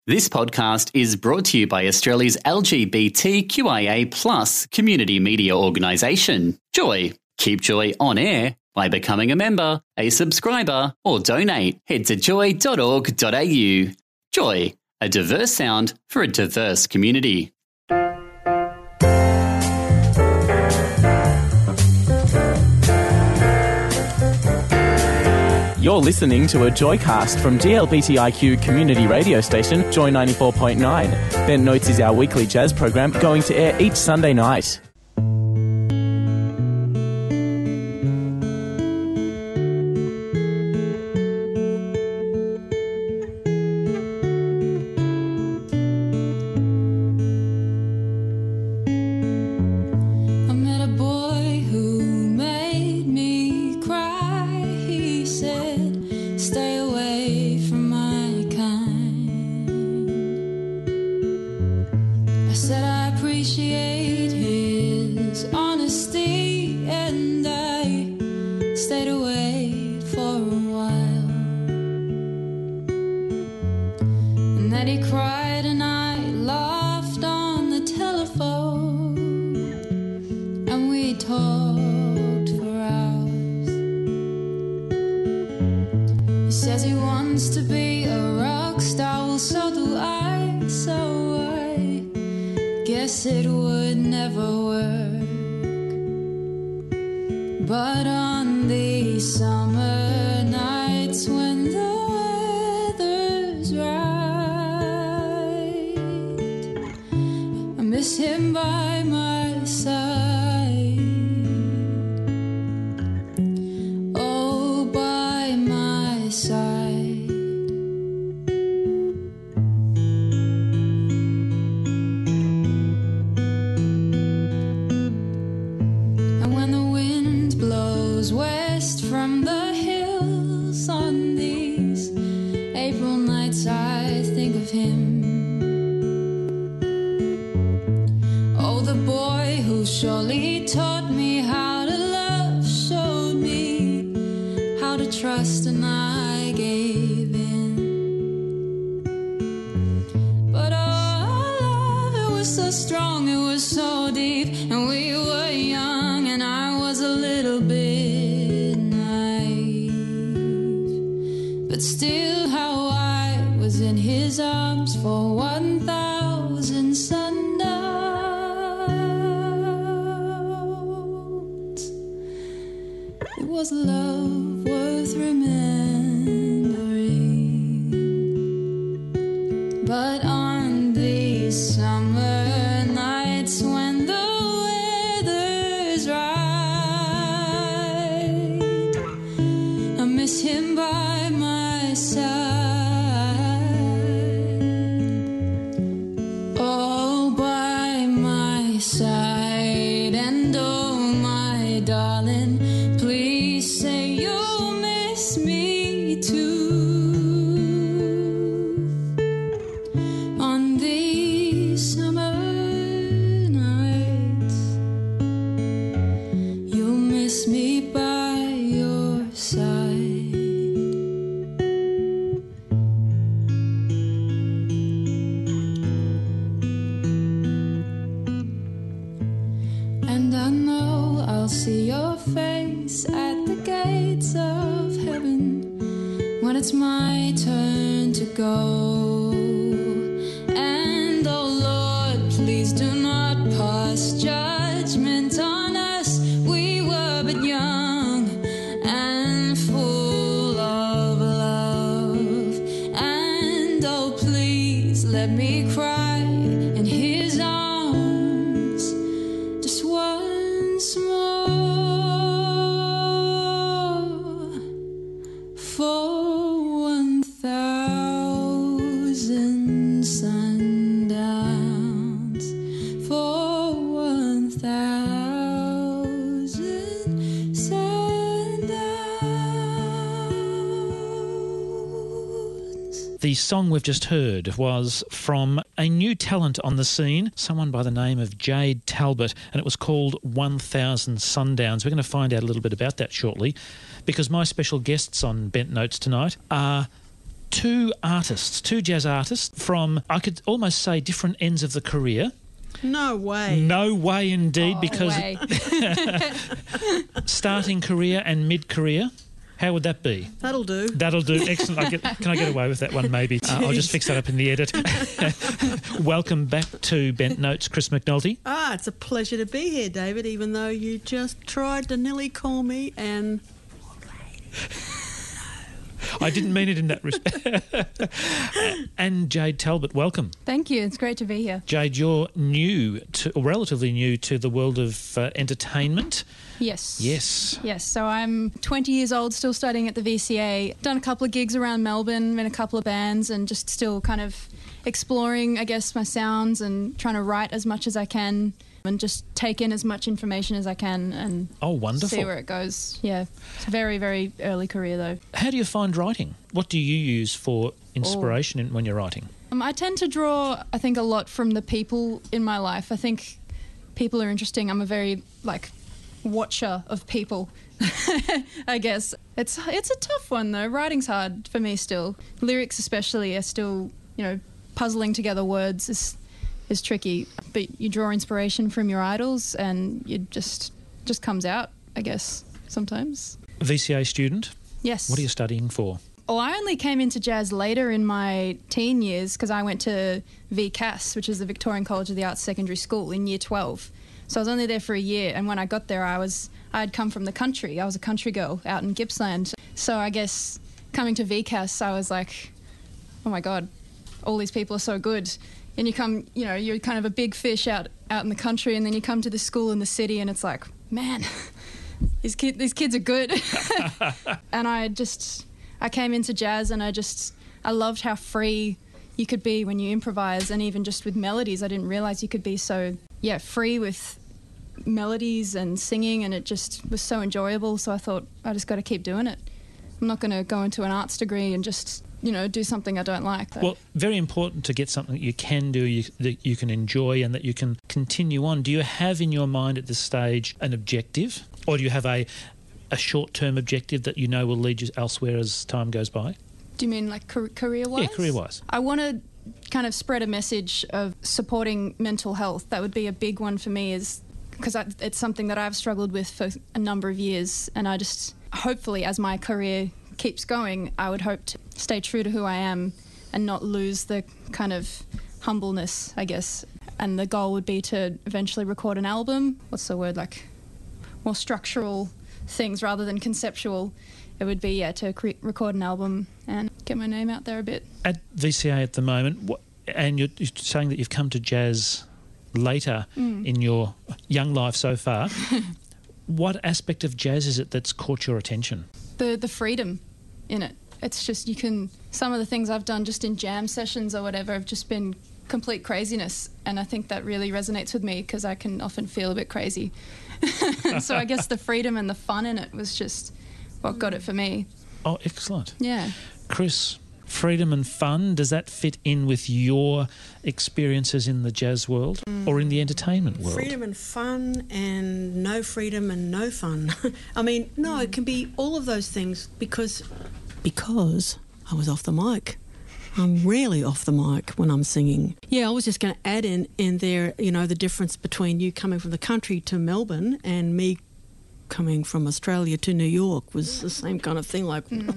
This podcast is brought to you by Australia's LGBTQIA+ community media organisation, Joy. Keep Joy on air by becoming a member, a subscriber, or donate. Head to joy.org.au. Joy, a diverse sound for a diverse community. You're listening to a Joycast from GLBTIQ community radio station, Joy 94.9. Bent Notes is our weekly jazz program going to air each Sunday night. The song we've just heard was from a new talent on the scene, someone by the name of Jade Talbot, and it was called 1000 Sundowns. We're going to find out a little bit about that shortly, because my special guests on Bent Notes tonight are two jazz artists from, I could almost say, different ends of the career. No way. No way indeed, because way. starting career and mid-career. How would that be? That'll do. That'll do. Excellent. Can I get away with that one maybe? I'll just fix that up in the edit. Welcome back to Bent Notes, Chris McNulty. It's a pleasure to be here, David, even though you just tried to nearly call me an... I didn't mean it in that respect. And Jade Talbot, welcome. Thank you. It's great to be here. Jade, you're relatively new to the world of entertainment. Yes. Yes. Yes. So I'm 20 years old, still studying at the VCA. Done a couple of gigs around Melbourne, in a couple of bands, and just still kind of exploring, I guess, my sounds and trying to write as much as I can and just take in as much information as I can and wonderful. See where it goes. Yeah. It's a very, very early career, though. How do you find writing? What do you use for inspiration when you're writing? I tend to draw, I think, a lot from the people in my life. I think people are interesting. I'm a very, watcher of people, I guess. It's a tough one, though. Writing's hard for me still. Lyrics especially are still, puzzling together words is tricky. But you draw inspiration from your idols and it just comes out, I guess, sometimes. VCA student? Yes. What are you studying for? Oh, I only came into jazz later in my teen years because I went to VCAS, which is the Victorian College of the Arts Secondary School, in year 12. So I was only there for a year, and when I got there, I had come from the country. I was a country girl out in Gippsland. So I guess coming to VCAS, I was like, oh my God, all these people are so good. And you come, you're kind of a big fish out in the country, and then you come to this school in the city, and it's like, man, these kids are good. And I came into jazz, and I loved how free you could be when you improvise, and even just with melodies. I didn't realise you could be so, free with melodies and singing, and it just was so enjoyable. So I thought, I just got to keep doing it. I'm not going to go into an arts degree and just, do something I don't like. Well, very important to get something that you can do, that you can enjoy and that you can continue on. Do you have in your mind at this stage an objective, or do you have a short-term objective that will lead you elsewhere as time goes by? Do you mean like career-wise? Yeah, career-wise. I want to kind of spread a message of supporting mental health. That would be a big one for me, because it's something that I've struggled with for a number of years, and I just, hopefully, as my career keeps going, I would hope to stay true to who I am and not lose the kind of humbleness, I guess. And the goal would be to eventually record an album. What's the word, more structural things rather than conceptual. It would be, to record an album and get my name out there a bit. At VCA at the moment, and you're saying that you've come to jazz later in your young life so far, what aspect of jazz is it that's caught your attention? The freedom in it. It's just, some of the things I've done just in jam sessions or whatever have just been complete craziness, and I think that really resonates with me because I can often feel a bit crazy. So I guess the freedom and the fun in it was just what got it for me. Oh, excellent. Yeah. Chris, freedom and fun, does that fit in with your experiences in the jazz world or in the entertainment world? Freedom and fun, and no freedom and no fun. I mean, no, it can be all of those things because I was off the mic. I'm rarely off the mic when I'm singing. Yeah, I was just going to add in there, the difference between you coming from the country to Melbourne and me coming from Australia to New York was the same kind of thing,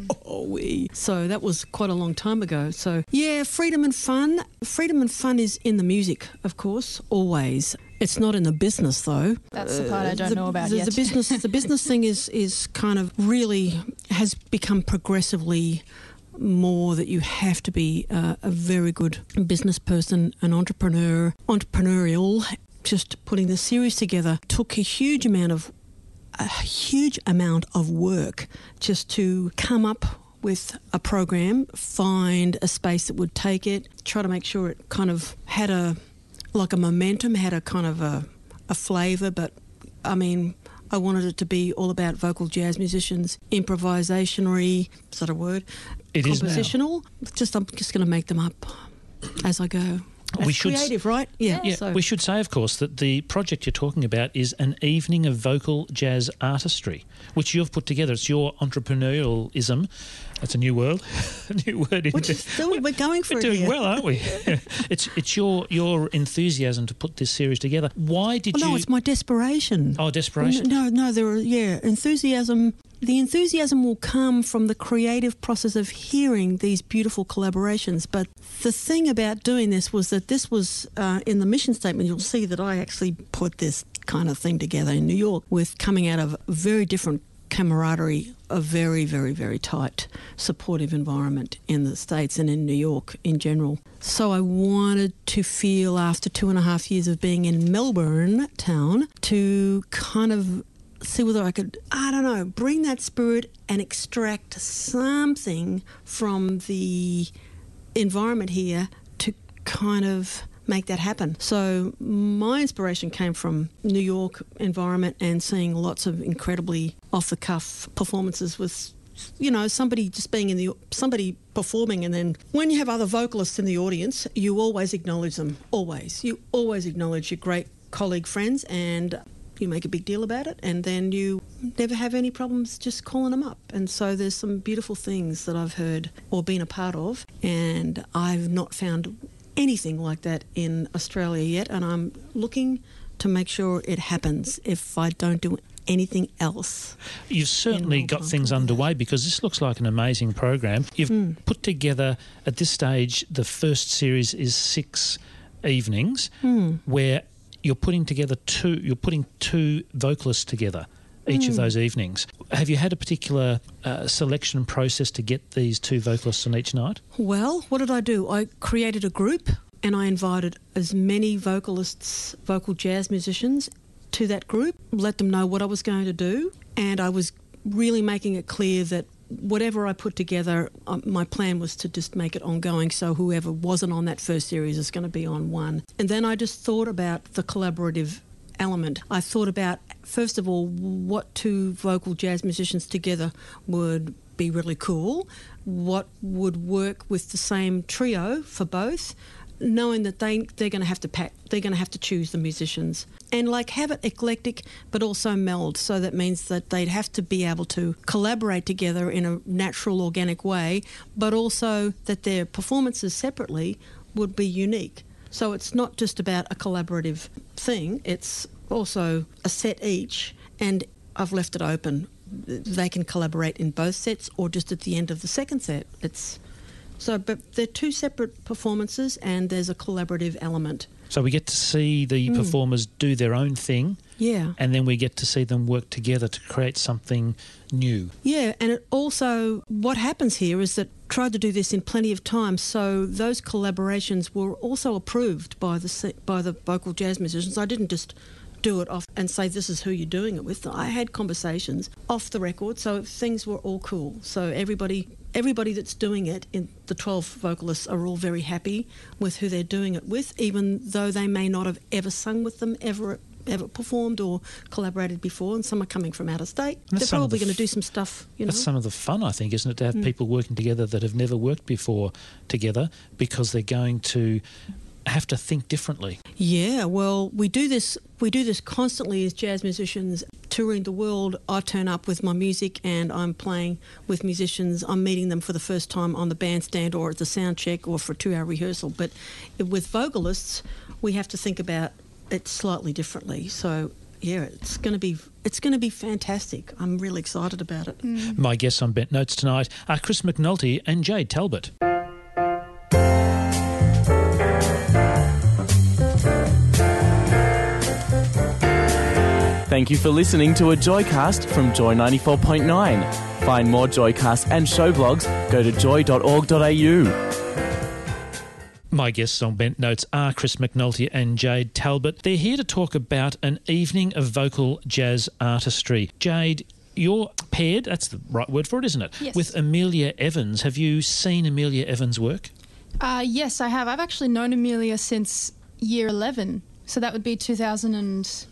So that was quite a long time ago. So, yeah, freedom and fun. Freedom and fun is in the music, of course, always. It's not in the business, though. That's the part I don't know about yet. The business thing is kind of really has become progressively more that you have to be a very good business person, an entrepreneurial. Just putting the series together took a huge amount of work just to come up with a program, find a space that would take it, try to make sure it kind of had a momentum, had a kind of a flavour, but I mean, I wanted it to be all about vocal jazz musicians, improvisationary, is that a word? It is now. Compositional. I'm just going to make them up as I go. That's creative, right? Yeah. Yeah, So we should say, of course, that the project you're talking about is an evening of vocal jazz artistry, which you've put together. It's your entrepreneurialism. That's a new word. A new word. we're going for We're it doing here. well, aren't we? It's your enthusiasm to put this series together. Why did you? No, it's my desperation. Oh, desperation. No, enthusiasm. The enthusiasm will come from the creative process of hearing these beautiful collaborations. But the thing about doing this was that this was in the mission statement. You'll see that I actually put this kind of thing together in New York with coming out of very different camaraderie, a very, very, very tight, supportive environment in the States and in New York in general. So I wanted to feel, after 2.5 years of being in Melbourne town, to kind of see whether I could, bring that spirit and extract something from the environment here to kind of make that happen. So my inspiration came from New York environment and seeing lots of incredibly off-the-cuff performances with, somebody just being somebody performing, and then when you have other vocalists in the audience, you always acknowledge them, always. You always acknowledge your great colleague friends, and you make a big deal about it, and then you never have any problems just calling them up. And so there's some beautiful things that I've heard or been a part of, and I've not found anything like that in Australia yet, and I'm looking to make sure it happens if I don't do anything else. You've certainly got things underway, because this looks like an amazing program. You've put together, at this stage, the first series is 6 evenings where you're putting two vocalists together each of those evenings. Have you had a particular selection process to get these 2 vocalists on each night? Well, what did I do? I created a group and I invited as many vocalists, vocal jazz musicians to that group, let them know what I was going to do, and I was really making it clear that whatever I put together, my plan was to just make it ongoing, so whoever wasn't on that first series is going to be on one. And then I just thought about the collaborative element. I thought about, first of all, what 2 vocal jazz musicians together would be really cool, what would work with the same trio for both, knowing that they're going to have to choose the musicians, and have it eclectic but also meld. So that means that they'd have to be able to collaborate together in a natural, organic way, but also that their performances separately would be unique. So it's not just about a collaborative thing, it's also a set each, and I've left it open. They can collaborate in both sets or just at the end of the second set. But they're 2 separate performances and there's a collaborative element. So we get to see the performers do their own thing, and then we get to see them work together to create something new. Yeah, and it also, what happens here is that I tried to do this in plenty of time, so those collaborations were also approved by the vocal jazz musicians. I didn't just do it off and say this is who you're doing it with. I had conversations off the record, so things were all cool. So everybody that's doing it, in the 12 vocalists, are all very happy with who they're doing it with, even though they may not have ever sung with them, ever performed or collaborated before, and some are coming from out of state. They're probably going to do some stuff, That's some of the fun, I think, isn't it, to have people working together that have never worked before together, because they're going to have to think differently. Yeah, well, we do this constantly as jazz musicians touring the world. I turn up with my music and I'm playing with musicians. I'm meeting them for the first time on the bandstand or at the sound check or for a 2-hour rehearsal. But with vocalists, we have to think about it slightly differently. So yeah, it's going to be fantastic. I'm really excited about it. My guests on Bent Notes tonight are Chris McNulty and Jade Talbot. Thank you for listening to a Joycast from Joy 94.9. Find more Joycasts and show blogs. Go to joy.org.au. My guests on Bent Notes are Chris McNulty and Jade Talbot. They're here to talk about an evening of vocal jazz artistry. Jade, you're paired, that's the right word for it, isn't it? Yes. With Amelia Evans. Have you seen Amelia Evans' work? Yes, I have. I've actually known Amelia since year 11, so that would be 2005.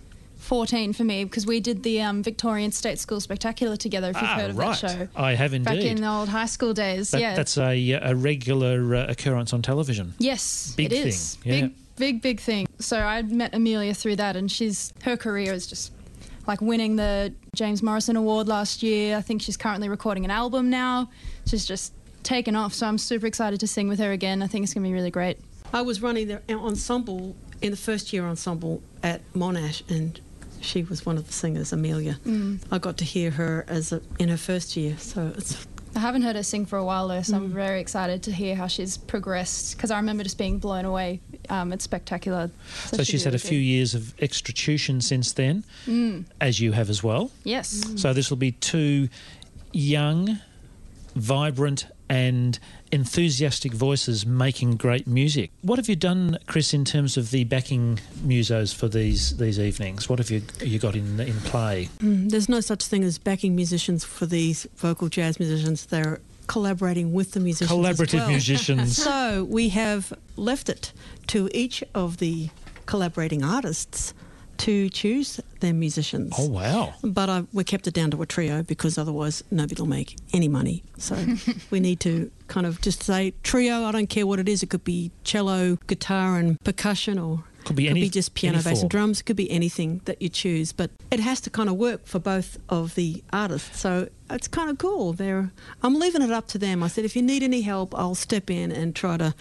14 for me because we did the Victorian State School Spectacular together, if you've heard of that show. I have indeed. Back in the old high school days, That's a regular occurrence on television. Yes, Big it is. thing. Yeah. Big thing. So I met Amelia through that, and her career is just like winning the James Morrison Award last year. I think she's currently recording an album now. She's just taken off, so I'm super excited to sing with her again. I think it's going to be really great. I was running the ensemble in the first year ensemble at Monash, and she was one of the singers, Amelia. I got to hear her in her first year, so it's... I haven't heard her sing for a while though, so I'm very excited to hear how she's progressed, because I remember just being blown away. It's spectacular. So she's had a few years of extra tuition since then, as you have as well. Yes. So this will be two young, vibrant and enthusiastic voices making great music. What have you done, Chris, in terms of the backing musos for these evenings? What have you got in play? There's no such thing as backing musicians for these vocal jazz musicians. They're collaborating with the musicians Collaborative as well. musicians. So we have left it to each of the collaborating artists to choose their musicians. Oh, wow. But we kept it down to a trio because otherwise nobody will make any money. So we need to kind of just say trio. I don't care what it is. It could be cello, guitar and percussion, or could be just piano, any bass form. and drums. It could be anything that you choose. But it has to kind of work for both of the artists. So it's kind of cool. I'm leaving it up to them. I said, if you need any help, I'll step in and try to,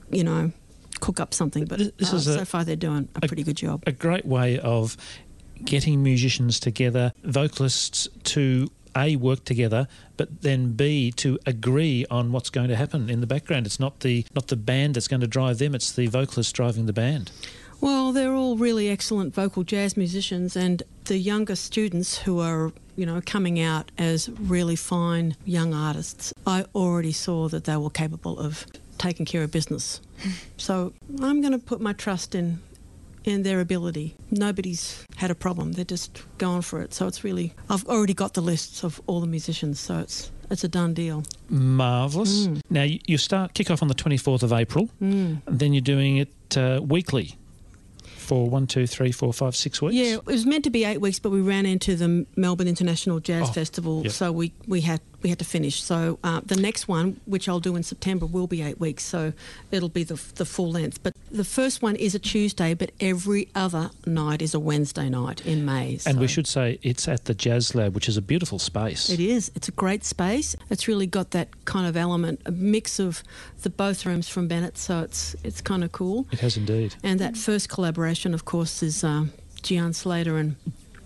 cook up something, but so far they're doing a pretty good job. A great way of getting musicians together, vocalists to A, work together, but then B, to agree on what's going to happen in the background. It's not the band that's going to drive them, it's the vocalists driving the band. Well, they're all really excellent vocal jazz musicians, and the younger students who are, coming out as really fine young artists, I already saw that they were capable of taking care of business. So I'm going to put my trust in their ability. Nobody's had a problem. They're just going for it. So it's really... I've already got the lists of all the musicians, so it's a done deal. Marvellous. Now, you kick off on the 24th of April, and then you're doing it weekly for 1, 2, 3, 4, 5, 6 weeks? Yeah, it was meant to be 8 weeks, but we ran into the Melbourne International Jazz Festival, so we had to finish. So the next one, which I'll do in September, will be 8 weeks, so it'll be the full length. But the first one is a Tuesday, but every other night is a Wednesday night in May. And we should say it's at the Jazz Lab, which is a beautiful space. It is. It's a great space. It's really got that kind of element, a mix of the both rooms from Bennett, so it's kind of cool. It has indeed. And that first collaboration, of course, is Gian Slater and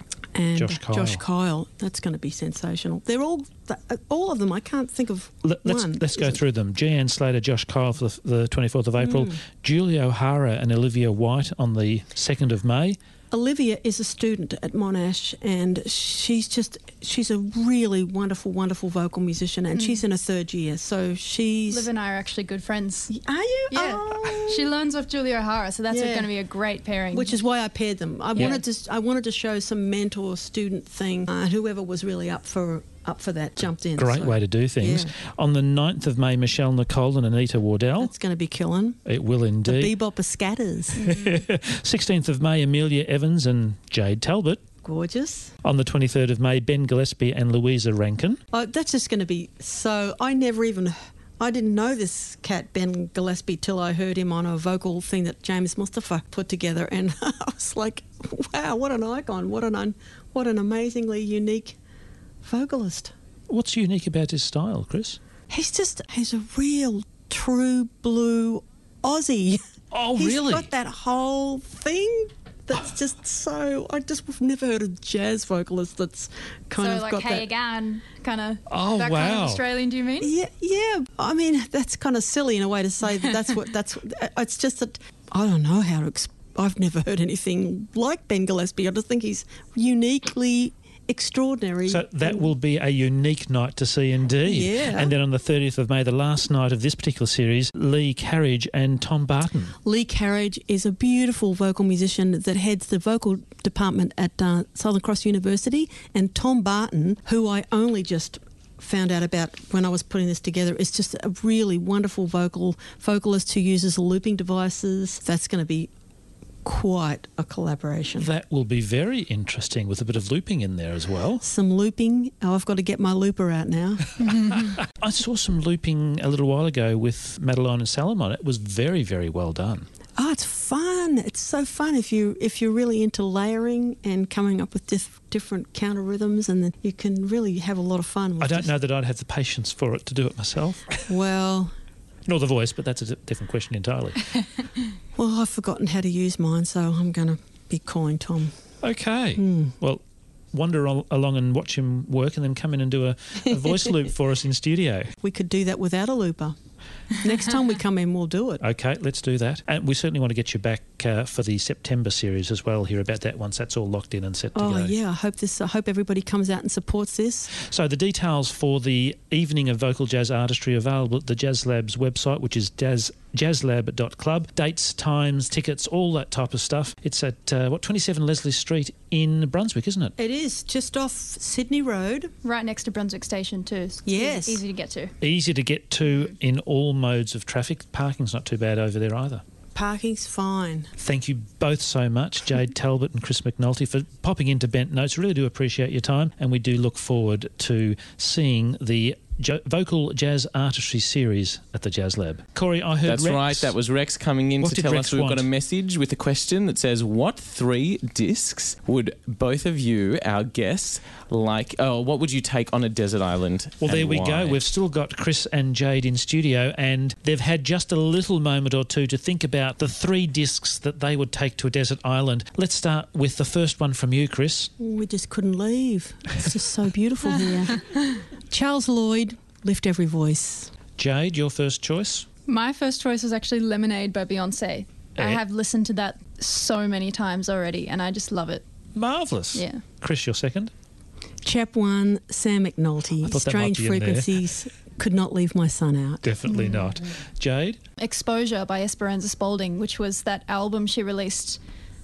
Josh Kyle. That's going to be sensational. They're all of them. I can't think of one. Let's go through them. Gian Slater, Josh Kyle for the 24th of April, Julia O'Hara and Olivia White on the 2nd of May. Olivia is a student at Monash, and she's a really wonderful, wonderful vocal musician, and she's in her third year. So Liv and I are actually good friends. Are you? Yeah. Oh. She learns off Julia O'Hara, so that's going to be a great pairing. Which is why I paired them. I wanted to show some mentor-student thing. Whoever was really up for that jumped in. Great way to do things. Yeah. On the 9th of May, Michelle Nicole and Anita Wardell. That's going to be killing. It will indeed. The bebopper scatters. 16th of May, Amelia Evans and Jade Talbot. Gorgeous. On the 23rd of May, Ben Gillespie and Louisa Rankin. Oh, that's just going to be so... I didn't know this cat, Ben Gillespie, till I heard him on a vocal thing that James Mustafa put together, and I was like, wow, what an icon, what an amazingly unique vocalist. What's unique about his style, Chris? He's a real true blue Aussie. Oh, really? He's got that whole thing that's just so... I've never heard a jazz vocalist that's kind of got that... So like Hey Again, kind of... Oh, that wow. kind of Australian, do you mean? Yeah. I mean, that's kind of silly in a way to say that's it's just that... I don't know how to... I've never heard anything like Ben Gillespie. I just think he's uniquely... extraordinary. So that will be a unique night to see indeed. Yeah. And then on the 30th of May, the last night of this particular series, Lee Carriage and Tom Barton. Lee Carriage is a beautiful vocal musician that heads the vocal department at Southern Cross University, and Tom Barton, who I only just found out about when I was putting this together, is just a really wonderful vocalist who uses looping devices. That's going to be quite a collaboration. That will be very interesting with a bit of looping in there as well. Some looping. Oh, I've got to get my looper out now. I saw some looping a little while ago with Madeline and Salomon. It was very, very well done. Oh, it's fun. It's so fun if you're really into layering and coming up with different counter rhythms, and then you can really have a lot of fun. I don't know that I'd have the patience for it to do it myself. Well, nor the voice, but that's a different question entirely. well, I've forgotten how to use mine, so I'm going to be calling Tom. Okay. Well, wander along and watch him work, and then come in and do a voice loop for us in studio. We could do that without a looper. Next time we come in, we'll do it. Okay, let's do that. And we certainly want to get you back for the September series as well, hear about that once that's all locked in and set to go. Oh, yeah, I hope everybody comes out and supports this. So the details for the evening of vocal jazz artistry are available at the Jazz Lab's website, which is jazzlab.club. Dates, times, tickets, all that type of stuff. It's at, 27 Leslie Street in Brunswick, isn't it? It is, just off Sydney Road. Right next to Brunswick Station too. Yes. Easy to get to. Easy to get to in all modes of traffic. Parking's not too bad over there either. Parking's fine. Thank you both so much, Jade Talbot and Chris McNulty, for popping into Bent Notes. Really do appreciate your time, and we do look forward to seeing the Vocal Jazz Artistry series at the Jazz Lab. Corey, I heard That's Rex. right. That was Rex coming in What to did tell Rex us we've want? got a message with a question that says, what 3 discs would both of you, our guests, like... Oh, what would you take on a desert island? Well, and there we why? go. We've still got Chris and Jade in studio, and they've had just a little moment or two to think about the 3 discs that they would take to a desert island. Let's start with the first one from you, Chris. We just couldn't leave. It's just so beautiful here. Charles Lloyd, Lift Every Voice. Jade, your first choice? My first choice was actually Lemonade by Beyonce. I Eh? have listened to that so many times already, and I just love it. Marvellous. Yeah. Chris, your second? Chap 1, Sam McNulty, I thought that might Strange be in there. Frequencies, Could Not Leave My Son Out. Definitely not. Jade? Exposure by Esperanza Spalding, which was that album she released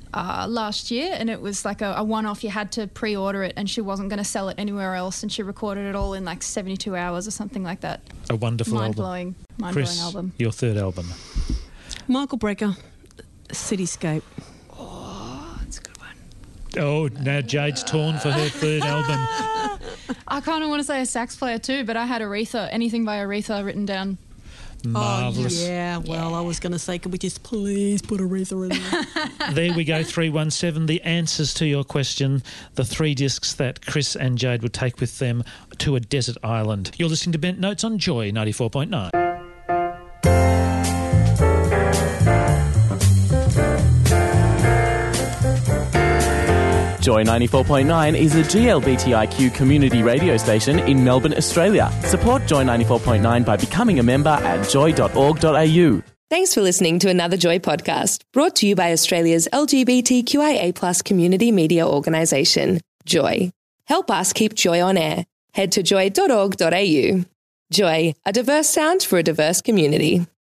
last year, and it was like a one-off. You had to pre-order it, and she wasn't going to sell it anywhere else, and she recorded it all in like 72 hours or something like that. A wonderful album. Mind-blowing Chris, album. your third album. Michael Brecker, Cityscape. That's a good one. Oh, now Jade's torn for her third album. I kind of want to say a sax player too, but I had Aretha, anything by Aretha written down. Marvellous. Oh, yeah. Well, I was going to say, could we just please put Aretha in there? There we go, 317. The answers to your question, the 3 discs that Chris and Jade would take with them to a desert island. You're listening to Bent Notes on Joy 94.9. Joy 94.9 is a GLBTIQ community radio station in Melbourne, Australia. Support Joy 94.9 by becoming a member at joy.org.au. Thanks for listening to another Joy podcast, brought to you by Australia's LGBTQIA+ community media organisation, Joy. Help us keep Joy on air. Head to joy.org.au. Joy, a diverse sound for a diverse community.